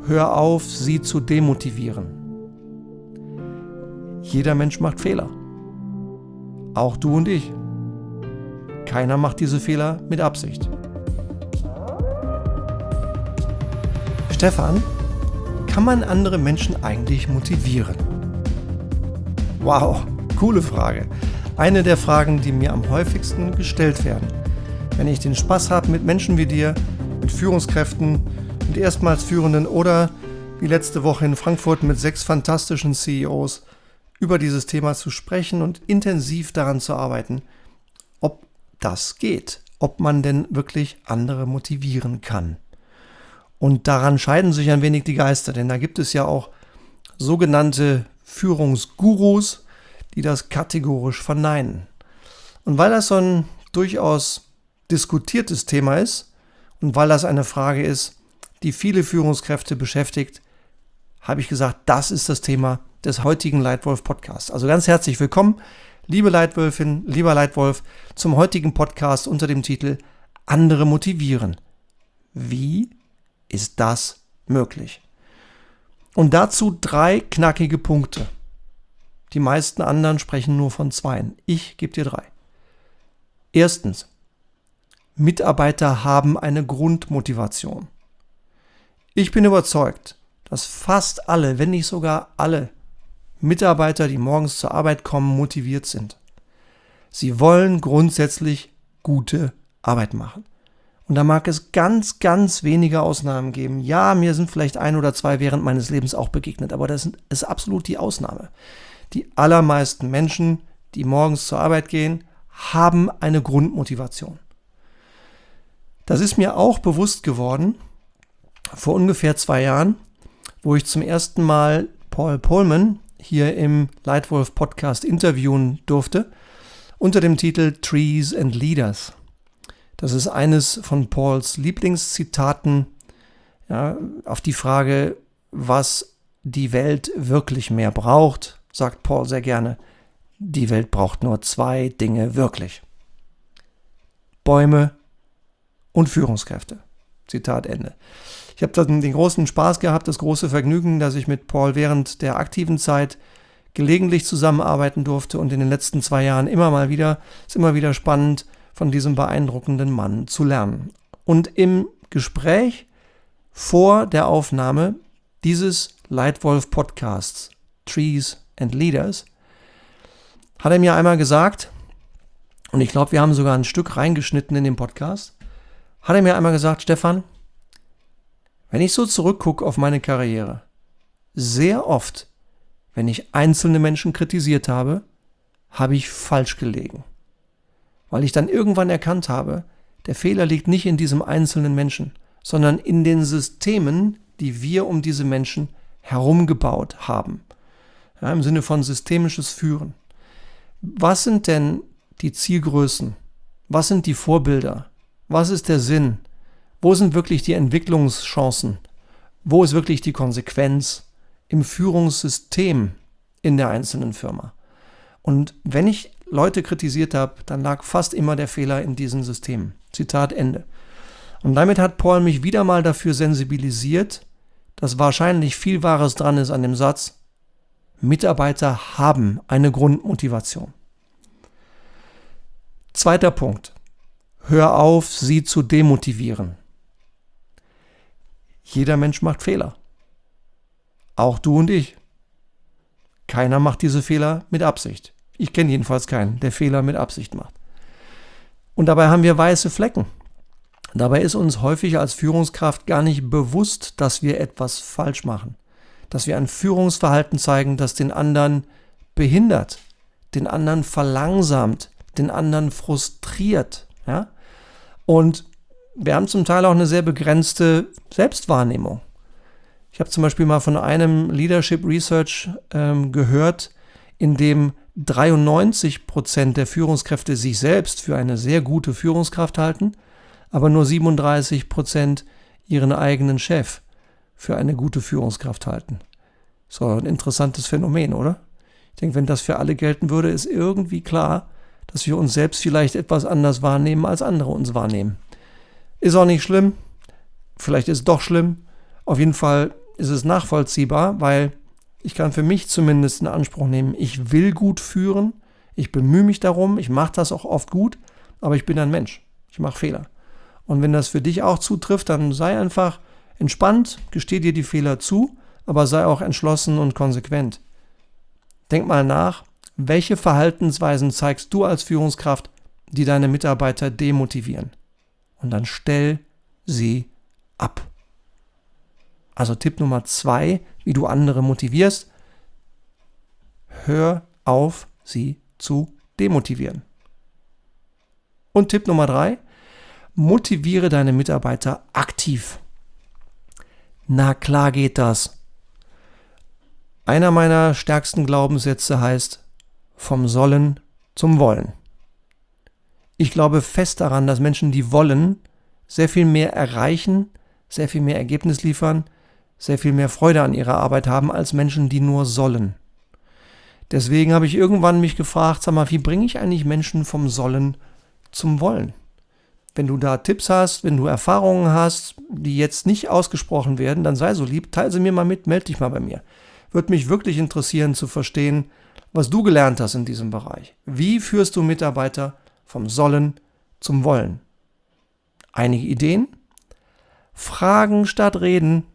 Hör auf, sie zu demotivieren. Jeder Mensch macht Fehler. Auch du und ich. Keiner macht diese Fehler mit Absicht. Stefan, kann man andere Menschen eigentlich motivieren? Wow, coole Frage. Eine der Fragen, die mir am häufigsten gestellt werden, wenn ich den Spaß habe, mit Menschen wie dir, mit Führungskräften, mit erstmals Führenden oder wie letzte Woche in Frankfurt mit 6 fantastischen CEOs über dieses Thema zu sprechen und intensiv daran zu arbeiten, ob das geht, ob man denn wirklich andere motivieren kann. Und daran scheiden sich ein wenig die Geister, denn da gibt es ja auch sogenannte Führungsgurus, die das kategorisch verneinen. Und weil das so ein durchaus diskutiertes Thema ist und weil das eine Frage ist, die viele Führungskräfte beschäftigt, habe ich gesagt, das ist das Thema des heutigen Leitwolf-Podcasts. Also ganz herzlich willkommen, liebe Leitwölfin, lieber Leitwolf, zum heutigen Podcast unter dem Titel Andere motivieren. Wie ist das möglich? Und dazu 3 knackige Punkte. Die meisten anderen sprechen nur von 2. Ich gebe dir 3. Erstens, Mitarbeiter haben eine Grundmotivation. Ich bin überzeugt, dass fast alle, wenn nicht sogar alle Mitarbeiter, die morgens zur Arbeit kommen, motiviert sind. Sie wollen grundsätzlich gute Arbeit machen. Und da mag es ganz, ganz wenige Ausnahmen geben. Ja, mir sind vielleicht 1 oder 2 während meines Lebens auch begegnet, aber das ist absolut die Ausnahme. Die allermeisten Menschen, die morgens zur Arbeit gehen, haben eine Grundmotivation. Das ist mir auch bewusst geworden vor ungefähr 2 Jahren, wo ich zum ersten Mal Paul Polman hier im Leitwolf-Podcast interviewen durfte, unter dem Titel Trees and Leaders. Das ist eines von Pauls Lieblingszitaten, ja, auf die Frage, was die Welt wirklich mehr braucht, sagt Paul sehr gerne, die Welt braucht nur 2 Dinge wirklich. Bäume und Führungskräfte. Zitat Ende. Ich habe dann den großen Spaß gehabt, das große Vergnügen, dass ich mit Paul während der aktiven Zeit gelegentlich zusammenarbeiten durfte und in den letzten 2 Jahren immer wieder spannend, von diesem beeindruckenden Mann zu lernen. Und im Gespräch vor der Aufnahme dieses Leitwolf-Podcasts Trees and Leaders hat er mir einmal gesagt, und ich glaube, wir haben sogar ein Stück reingeschnitten in den Podcast, hat er mir einmal gesagt, Stefan, wenn ich so zurückgucke auf meine Karriere, sehr oft, wenn ich einzelne Menschen kritisiert habe, habe ich falsch gelegen. Weil ich dann irgendwann erkannt habe, der Fehler liegt nicht in diesem einzelnen Menschen, sondern in den Systemen, die wir um diese Menschen herumgebaut haben. Ja, im Sinne von systemisches Führen. Was sind denn die Zielgrößen? Was sind die Vorbilder? Was ist der Sinn? Wo sind wirklich die Entwicklungschancen? Wo ist wirklich die Konsequenz im Führungssystem in der einzelnen Firma? Und wenn ich Leute kritisiert habe, dann lag fast immer der Fehler in diesen Systemen. Zitat Ende. Und damit hat Paul mich wieder mal dafür sensibilisiert, dass wahrscheinlich viel Wahres dran ist an dem Satz, Mitarbeiter haben eine Grundmotivation. 2. Punkt. Hör auf, sie zu demotivieren. Jeder Mensch macht Fehler. Auch du und ich. Keiner macht diese Fehler mit Absicht. Ich kenne jedenfalls keinen, der Fehler mit Absicht macht. Und dabei haben wir weiße Flecken. Dabei ist uns häufig als Führungskraft gar nicht bewusst, dass wir etwas falsch machen. Dass wir ein Führungsverhalten zeigen, das den anderen behindert, den anderen verlangsamt, den anderen frustriert. Ja? Und wir haben zum Teil auch eine sehr begrenzte Selbstwahrnehmung. Ich habe zum Beispiel mal von einem Leadership Research gehört, in dem 93% der Führungskräfte sich selbst für eine sehr gute Führungskraft halten, aber nur 37% ihren eigenen Chef für eine gute Führungskraft halten. So ein interessantes Phänomen, oder? Ich denke, wenn das für alle gelten würde, ist irgendwie klar, dass wir uns selbst vielleicht etwas anders wahrnehmen, als andere uns wahrnehmen. Ist auch nicht schlimm, vielleicht ist es doch schlimm. Auf jeden Fall ist es nachvollziehbar, weil ich kann für mich zumindest in Anspruch nehmen, ich will gut führen, ich bemühe mich darum, ich mache das auch oft gut, aber ich bin ein Mensch, ich mache Fehler. Und wenn das für dich auch zutrifft, dann sei einfach entspannt, gesteh dir die Fehler zu, aber sei auch entschlossen und konsequent. Denk mal nach, welche Verhaltensweisen zeigst du als Führungskraft, die deine Mitarbeiter demotivieren? Und dann stell sie ab. Also Tipp Nummer 2, wie du andere motivierst: Hör auf, sie zu demotivieren. Und Tipp Nummer 3, motiviere deine Mitarbeiter aktiv. Na klar geht das. Einer meiner stärksten Glaubenssätze heißt: vom Sollen zum Wollen. Ich glaube fest daran, dass Menschen, die wollen, sehr viel mehr erreichen, sehr viel mehr Ergebnis liefern, sehr viel mehr Freude an ihrer Arbeit haben, als Menschen, die nur sollen. Deswegen habe ich irgendwann mich gefragt, sag mal, wie bringe ich eigentlich Menschen vom Sollen zum Wollen? Wenn du da Tipps hast, wenn du Erfahrungen hast, die jetzt nicht ausgesprochen werden, dann sei so lieb, teile sie mir mal mit, melde dich mal bei mir. Würde mich wirklich interessieren zu verstehen, was du gelernt hast in diesem Bereich. Wie führst du Mitarbeiter vom Sollen zum Wollen? Einige Ideen? Fragen statt Reden.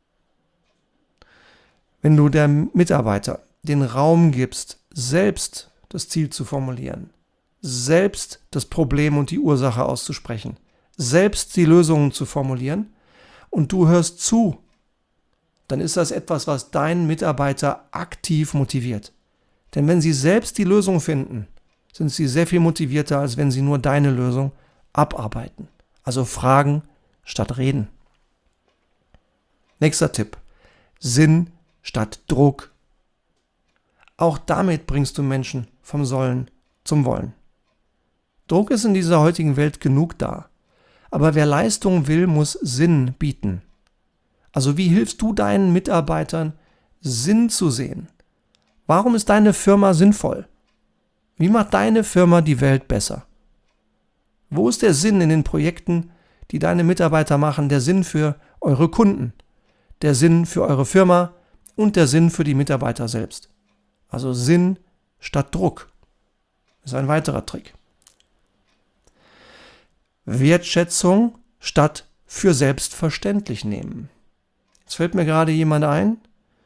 Wenn du der Mitarbeiter den Raum gibst, selbst das Ziel zu formulieren, selbst das Problem und die Ursache auszusprechen, selbst die Lösungen zu formulieren und du hörst zu, dann ist das etwas, was deinen Mitarbeiter aktiv motiviert. Denn wenn sie selbst die Lösung finden, sind sie sehr viel motivierter, als wenn sie nur deine Lösung abarbeiten. Also fragen statt reden. Nächster Tipp: Sinn statt Druck. Auch damit bringst du Menschen vom Sollen zum Wollen. Druck ist in dieser heutigen Welt genug da. Aber wer Leistung will, muss Sinn bieten. Also wie hilfst du deinen Mitarbeitern, Sinn zu sehen? Warum ist deine Firma sinnvoll? Wie macht deine Firma die Welt besser? Wo ist der Sinn in den Projekten, die deine Mitarbeiter machen, der Sinn für eure Kunden, der Sinn für eure Firma und der Sinn für die Mitarbeiter selbst? Also Sinn statt Druck ist ein weiterer Trick. Wertschätzung statt für selbstverständlich nehmen. Jetzt fällt mir gerade jemand ein,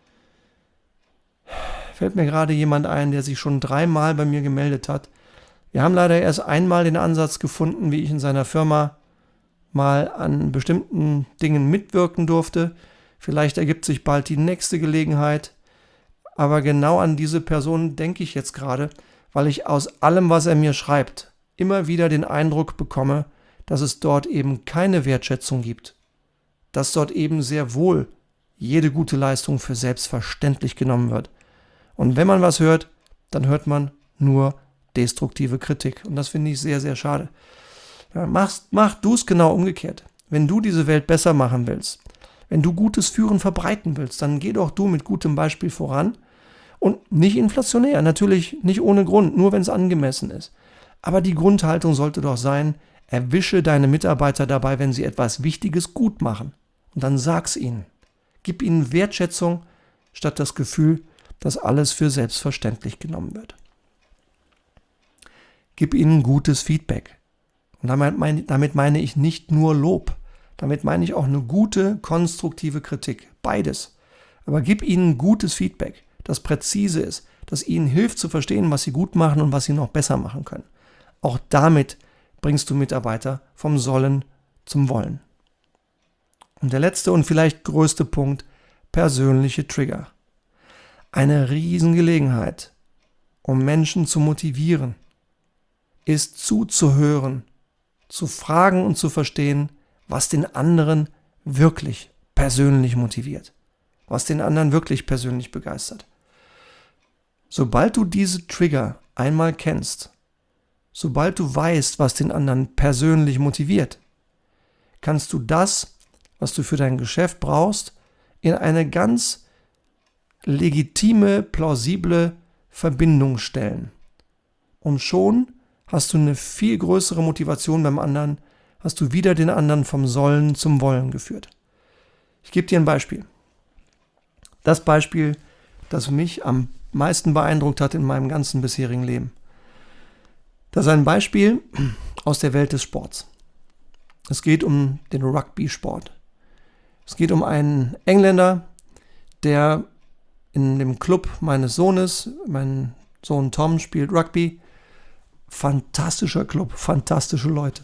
der sich schon 3-mal bei mir gemeldet hat. Wir haben leider erst einmal den Ansatz gefunden, wie ich in seiner Firma mal an bestimmten Dingen mitwirken durfte. Vielleicht ergibt sich bald die nächste Gelegenheit. Aber genau an diese Person denke ich jetzt gerade, weil ich aus allem, was er mir schreibt, immer wieder den Eindruck bekomme, dass es dort eben keine Wertschätzung gibt. Dass dort eben sehr wohl jede gute Leistung für selbstverständlich genommen wird. Und wenn man was hört, dann hört man nur destruktive Kritik. Und das finde ich sehr, sehr schade. Ja, mach du es genau umgekehrt. Wenn du diese Welt besser machen willst, wenn du gutes Führen verbreiten willst, dann geh doch du mit gutem Beispiel voran. Und nicht inflationär, natürlich nicht ohne Grund, nur wenn es angemessen ist. Aber die Grundhaltung sollte doch sein: Erwische deine Mitarbeiter dabei, wenn sie etwas Wichtiges gut machen. Und dann sag's ihnen. Gib ihnen Wertschätzung statt das Gefühl, dass alles für selbstverständlich genommen wird. Gib ihnen gutes Feedback. Und damit meine ich nicht nur Lob. Damit meine ich auch eine gute, konstruktive Kritik. Beides. Aber gib ihnen gutes Feedback, das präzise ist, das ihnen hilft zu verstehen, was sie gut machen und was sie noch besser machen können. Auch damit bringst du Mitarbeiter vom Sollen zum Wollen. Und der letzte und vielleicht größte Punkt: persönliche Trigger. Eine Riesengelegenheit, um Menschen zu motivieren, ist zuzuhören, zu fragen und zu verstehen, was den anderen wirklich persönlich motiviert, was den anderen wirklich persönlich begeistert. Sobald du diese Trigger einmal kennst, sobald du weißt, was den anderen persönlich motiviert, kannst du das, was du für dein Geschäft brauchst, in eine ganz legitime, plausible Verbindung stellen. Und schon hast du eine viel größere Motivation beim anderen, hast du wieder den anderen vom Sollen zum Wollen geführt. Ich gebe dir ein Beispiel. das Beispiel, das mich am meisten beeindruckt hat in meinem ganzen bisherigen Leben. Das ist ein Beispiel aus der Welt des Sports. Es geht um den Rugby-Sport. Es geht um einen Engländer, der in dem Club meines Sohnes, mein Sohn Tom spielt Rugby, fantastischer Club, fantastische Leute.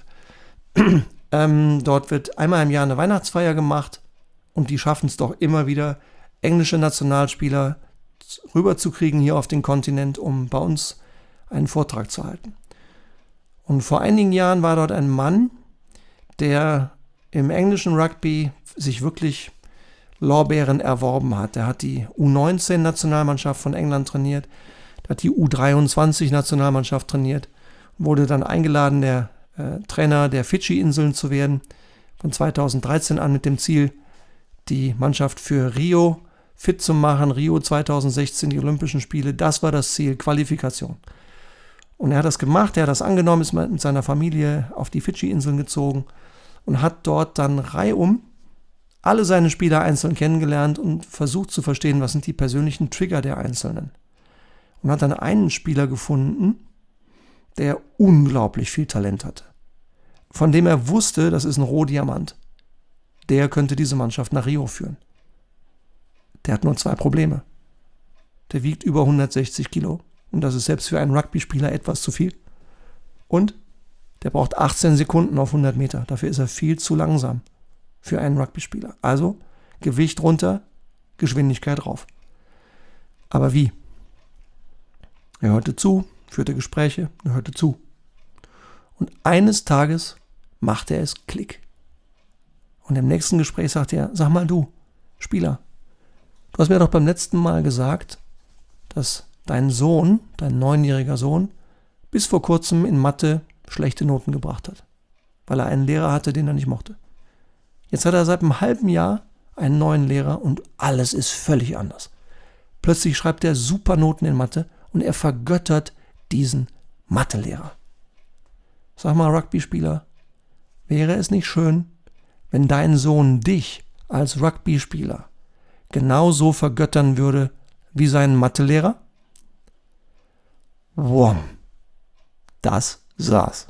Dort wird einmal im Jahr eine Weihnachtsfeier gemacht und die schaffen es doch immer wieder, englische Nationalspieler rüberzukriegen hier auf den Kontinent, um bei uns einen Vortrag zu halten. Und vor einigen Jahren war dort ein Mann, der im englischen Rugby sich wirklich Lorbeeren erworben hat. Der hat die U19-Nationalmannschaft von England trainiert, der hat die U23-Nationalmannschaft trainiert, wurde dann eingeladen, der Trainer der Fidschi-Inseln zu werden, von 2013 an mit dem Ziel, die Mannschaft für Rio fit zu machen. Rio 2016, die Olympischen Spiele, das war das Ziel, Qualifikation. Und er hat das gemacht, er hat das angenommen, ist mit seiner Familie auf die Fidschi-Inseln gezogen und hat dort dann reihum alle seine Spieler einzeln kennengelernt und versucht zu verstehen, was sind die persönlichen Trigger der Einzelnen. Und hat dann einen Spieler gefunden, der unglaublich viel Talent hatte. Von dem er wusste, das ist ein Rohdiamant. Der könnte diese Mannschaft nach Rio führen. Der hat nur 2 Probleme. Der wiegt über 160 Kilo. Und das ist selbst für einen Rugby-Spieler etwas zu viel. Und der braucht 18 Sekunden auf 100 Meter. Dafür ist er viel zu langsam für einen Rugby-Spieler. Also Gewicht runter, Geschwindigkeit rauf. Aber wie? Er hörte zu, führte Gespräche, er hörte zu. Und eines Tages machte es Klick. Und im nächsten Gespräch sagte er, sag mal du, Spieler, du hast mir doch beim letzten Mal gesagt, dass dein Sohn, dein 9-jähriger Sohn, bis vor kurzem in Mathe schlechte Noten gebracht hat, weil er einen Lehrer hatte, den er nicht mochte. Jetzt hat er seit einem halben Jahr einen neuen Lehrer und alles ist völlig anders. Plötzlich schreibt er super Noten in Mathe und er vergöttert diesen Mathelehrer. Sag mal, Rugby-Spieler, wäre es nicht schön, wenn dein Sohn dich als Rugby-Spieler genauso vergöttern würde wie seinen Mathelehrer? Wom. Das saß.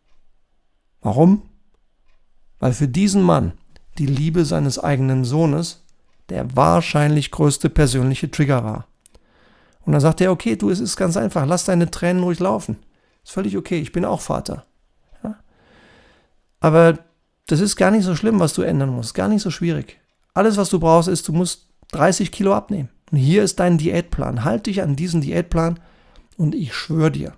Warum? Weil für diesen Mann die Liebe seines eigenen Sohnes der wahrscheinlich größte persönliche Trigger war. Und dann sagt er, okay, du, es ist ganz einfach, lass deine Tränen ruhig laufen. Ist völlig okay, ich bin auch Vater. Ja? Aber das ist gar nicht so schlimm, was du ändern musst, gar nicht so schwierig. Alles, was du brauchst, ist, du musst 30 Kilo abnehmen. Und hier ist dein Diätplan. Halt dich an diesen Diätplan und ich schwöre dir,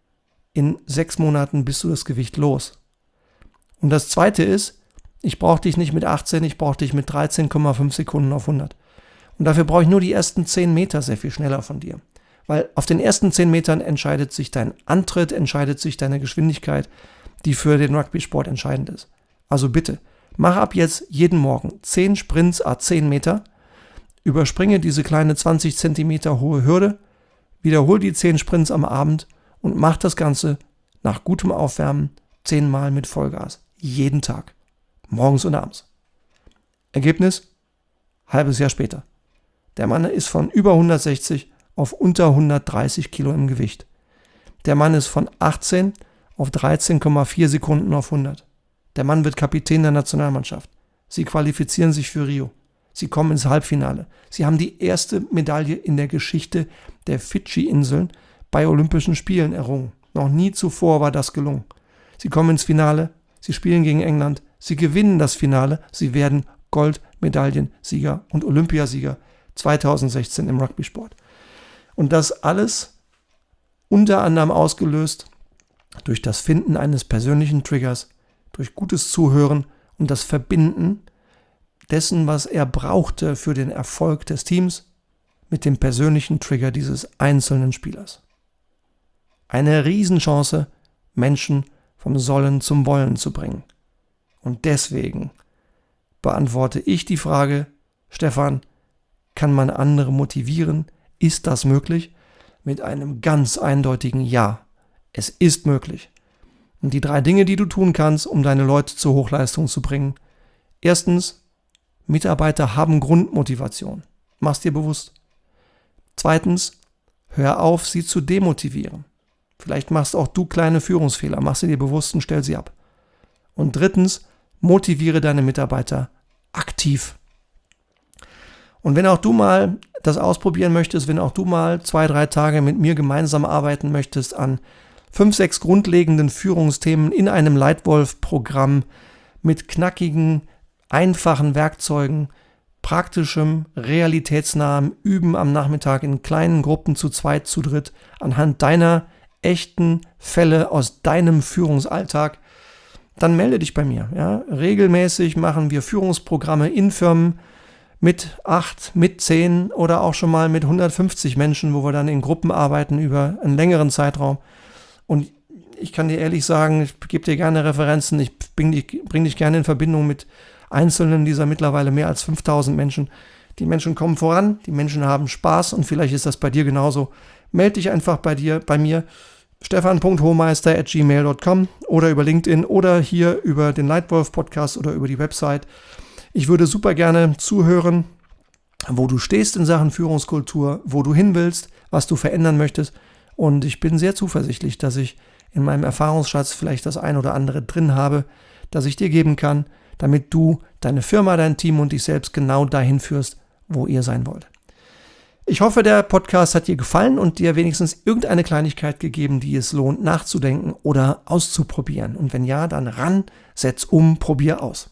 in 6 Monaten bist du das Gewicht los. Und das Zweite ist, ich brauche dich nicht mit 18, ich brauche dich mit 13,5 Sekunden auf 100. Und dafür brauche ich nur die ersten 10 Meter sehr viel schneller von dir. Weil auf den ersten 10 Metern entscheidet sich dein Antritt, entscheidet sich deine Geschwindigkeit, die für den Rugby-Sport entscheidend ist. Also bitte, mach ab jetzt jeden Morgen 10 Sprints à 10 Meter, überspringe diese kleine 20 Zentimeter hohe Hürde, wiederhol die 10 Sprints am Abend und mach das Ganze nach gutem Aufwärmen 10 Mal mit Vollgas. Jeden Tag. Morgens und abends. Ergebnis? Halbes Jahr später. Der Mann ist von über 160 auf unter 130 Kilo im Gewicht. Der Mann ist von 18 auf 13,4 Sekunden auf 100. Der Mann wird Kapitän der Nationalmannschaft. Sie qualifizieren sich für Rio. Sie kommen ins Halbfinale. Sie haben die erste Medaille in der Geschichte der Fidschi-Inseln bei Olympischen Spielen errungen. Noch nie zuvor war das gelungen. Sie kommen ins Finale, sie spielen gegen England, sie gewinnen das Finale, sie werden Goldmedaillensieger und Olympiasieger 2016 im Rugby-Sport. Und das alles unter anderem ausgelöst durch das Finden eines persönlichen Triggers, durch gutes Zuhören und das Verbinden dessen, was er brauchte für den Erfolg des Teams, mit dem persönlichen Trigger dieses einzelnen Spielers. Eine Riesenchance, Menschen vom Sollen zum Wollen zu bringen. Und deswegen beantworte ich die Frage, Stefan, kann man andere motivieren? Ist das möglich? Mit einem ganz eindeutigen Ja. Es ist möglich. Und die 3 Dinge, die du tun kannst, um deine Leute zur Hochleistung zu bringen. Erstens, Mitarbeiter haben Grundmotivation. Mach's dir bewusst. Zweitens, hör auf, sie zu demotivieren. Vielleicht machst auch du kleine Führungsfehler, mach sie dir bewusst und stell sie ab. Und drittens, motiviere deine Mitarbeiter aktiv. Und wenn auch du mal das ausprobieren möchtest, wenn auch du mal 2-3 Tage mit mir gemeinsam arbeiten möchtest an 5-6 grundlegenden Führungsthemen in einem Leitwolf-Programm mit knackigen, einfachen Werkzeugen, praktischem, realitätsnahem Üben am Nachmittag in kleinen Gruppen zu zweit, zu dritt, anhand deiner echten Fälle aus deinem Führungsalltag, dann melde dich bei mir. Ja? Regelmäßig machen wir Führungsprogramme in Firmen mit 8, mit 10 oder auch schon mal mit 150 Menschen, wo wir dann in Gruppen arbeiten über einen längeren Zeitraum. Und ich kann dir ehrlich sagen, ich gebe dir gerne Referenzen, ich bring dich gerne in Verbindung mit Einzelnen dieser mittlerweile mehr als 5000 Menschen. Die Menschen kommen voran, die Menschen haben Spaß und vielleicht ist das bei dir genauso. Melde dich einfach bei mir, stefan.hohmeister@gmail.com oder über LinkedIn oder hier über den Leitwolf-Podcast oder über die Website. Ich würde super gerne zuhören, wo du stehst in Sachen Führungskultur, wo du hin willst, was du verändern möchtest. Und ich bin sehr zuversichtlich, dass ich in meinem Erfahrungsschatz vielleicht das ein oder andere drin habe, das ich dir geben kann, damit du deine Firma, dein Team und dich selbst genau dahin führst, wo ihr sein wollt. Ich hoffe, der Podcast hat dir gefallen und dir wenigstens irgendeine Kleinigkeit gegeben, die es lohnt nachzudenken oder auszuprobieren. Und wenn ja, dann ran, setz um, probier aus.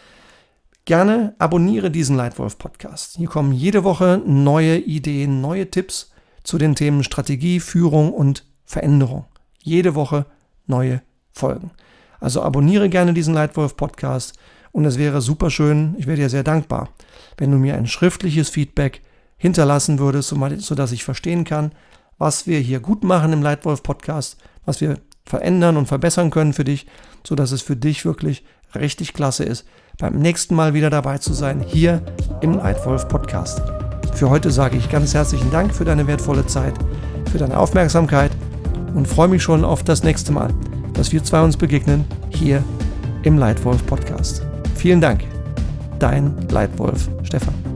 Gerne abonniere diesen Leitwolf-Podcast. Hier kommen jede Woche neue Ideen, neue Tipps zu den Themen Strategie, Führung und Veränderung. Jede Woche neue Folgen. Also abonniere gerne diesen Leitwolf-Podcast und es wäre super schön, ich wäre dir sehr dankbar, wenn du mir ein schriftliches Feedback hinterlassen würdest, sodass ich verstehen kann, was wir hier gut machen im Leitwolf-Podcast, was wir verändern und verbessern können für dich, sodass es für dich wirklich richtig klasse ist, beim nächsten Mal wieder dabei zu sein, hier im Leitwolf-Podcast. Für heute sage ich ganz herzlichen Dank für deine wertvolle Zeit, für deine Aufmerksamkeit und freue mich schon auf das nächste Mal, dass wir zwei uns begegnen, hier im Leitwolf-Podcast. Vielen Dank, dein Leitwolf Stefan.